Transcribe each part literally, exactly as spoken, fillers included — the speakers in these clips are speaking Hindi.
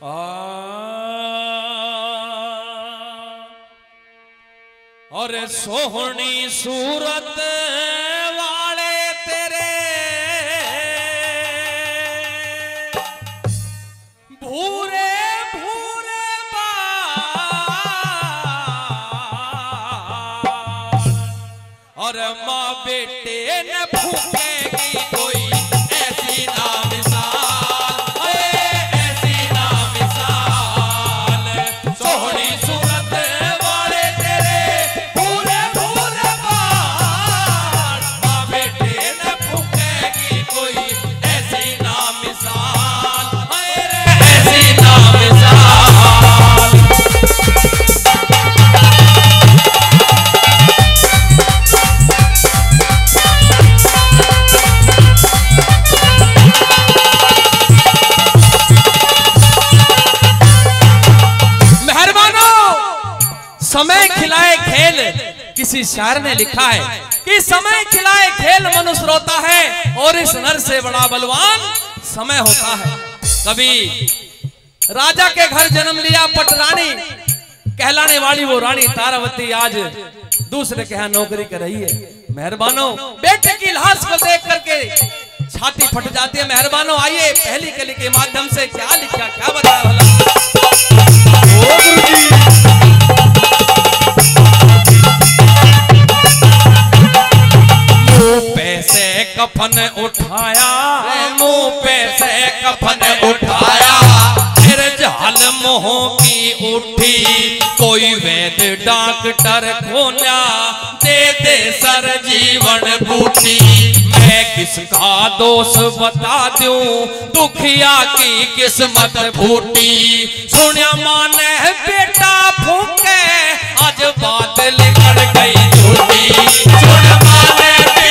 और सोहनी सूरत वाले तेरे भूरे भूरे बाल और माँ बेटे न भूखेगी कोई ऐसी ना मिसाल, ऐसी ना मिसाल। सोहनी सूरत वाले तेरे भूरे भूरे बाल, माँ बेटे न भूखेगी कोई ऐसी ना मिसाल, ऐसी ना मिसाल। समय खिलाए खेल, किसी शायर ने लिखा है कि समय खिलाए खेल मनुष्य रोता है और इस नर से बड़ा बलवान समय होता है। कभी राजा के घर जन्म लिया पटरानी कहलाने वाली वो रानी तारावती आज दूसरे के यहाँ नौकरी कर रही है। मेहरबानो बेटे की लाश को देख करके छाती फट जाती है। मेहरबानो आइए पहली कली के माध्यम से क्या लिखा, क्या बताया भला। पैसे कफन उठाया, मुंह पे से कफन उठाया, फिर झाल मोह की उठी, कोई वैद डॉक्टर खोला दे दे सर जीवन बूटी। मैं किसका दोष बता दूं, दुखिया की किस्मत फूटी। सुनिया माने बेटा फूके आज बात निकल गई झूठी। सुन माने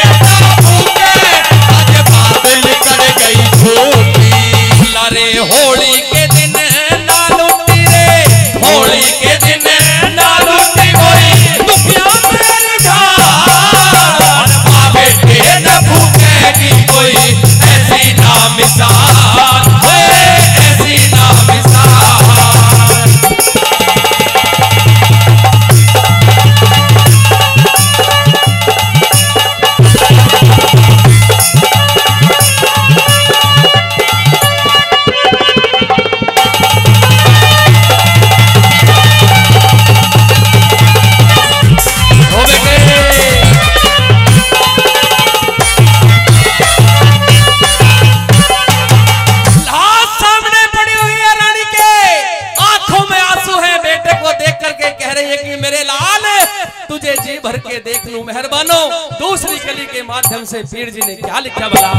लरे होली के दिन ना लूटी रे, होली के दिन ना लूटी कोई दुखिया मेरी जान, माँ बेटे न भूखेगी कोई ऐसी ना मिसाल, ऐसी ना मिसाल। भर के देख लूं मेहरबानो। दूसरी कली के माध्यम से पीर जी ने क्या लिखा भला।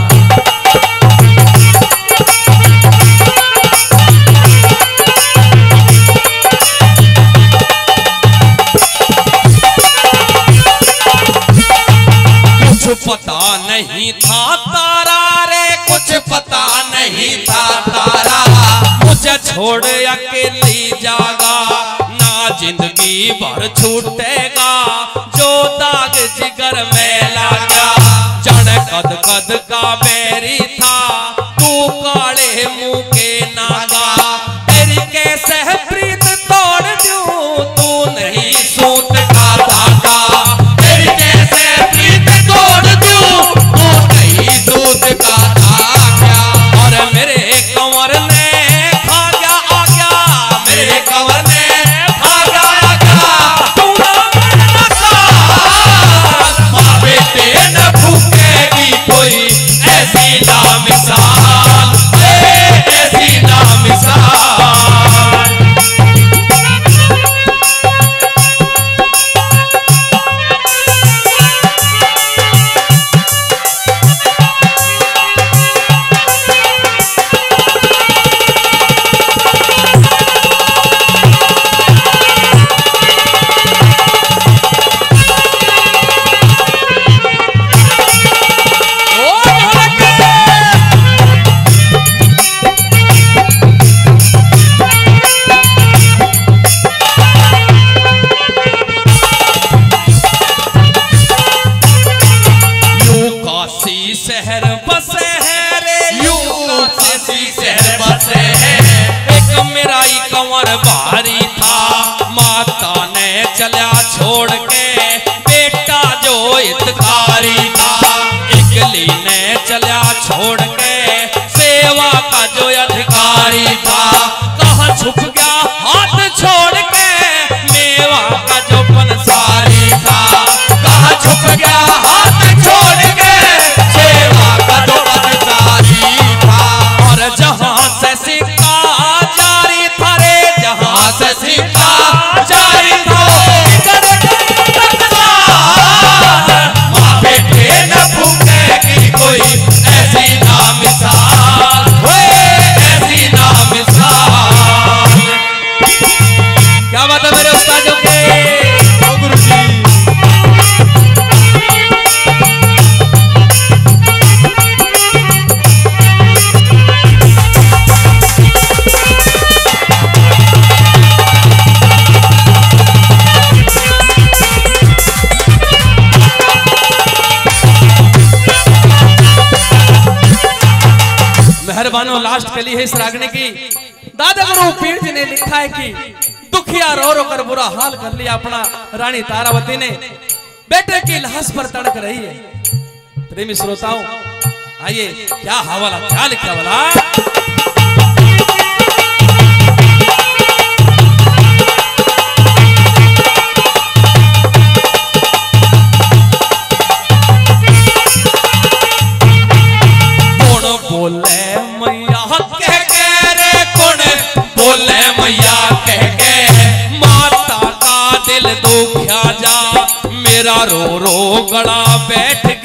कुछ पता नहीं था तारा रे, कुछ पता नहीं था तारा, मुझे छोड़ अकेली जागा ना जिंदगी भर छूटेगा जो दाग जिगर में लगा। जड़ कद कद का बैरी था तू काले मुंह के नागा, तेरी कैसे प्रीत तोड़ दूं तू नहीं सूत का धागा। तेरी कैसे प्रीत तोड़ दूं तू नहीं सूत का धागा। और मेरे कंवर ने खा गया आ गया, मेरे कंवर ने खा गया आ गया, तू ना न भूखेगी कोई ऐसी ना मिसाल। कंवर भारी था, माता ने चला छोड़ के बेटा जो हितकारी था। इकली ने चला छोड़ के सेवा का जो अधिकारी था। कहाँ छुप गया हाथ छोड़ के मेवा का जो पंसारी था। कहाँ छुप गया हाथ छोड़ के सेवा का जो पंसारी था। और जहाँ से सिक्का जारी था रे, जहाँ से सिक्का जारी था, माँ बेटे न भूखेगी कोई ऐसी ना मिसाल, ऐसी ना मिसाल। क्या बात है मेरे उस्तादों के, ओ गुरु जी। मेहरबानो लास्ट कली है इस रागने की। दादा गुरु पीर जी ने लिखा है कि दुखिया रो रो कर बुरा हाल कर लिया अपना रानी तारावती ने, बेटे की लाश पर तड़क रही है। प्रेमी श्रोताओं आइए क्या हवाला, क्या लिखा वाला। बोले मैया कह के रे, कौन बोले मैया कह के, माता का दिल दुखिया जा मेरा रो रो गड़ा बैठ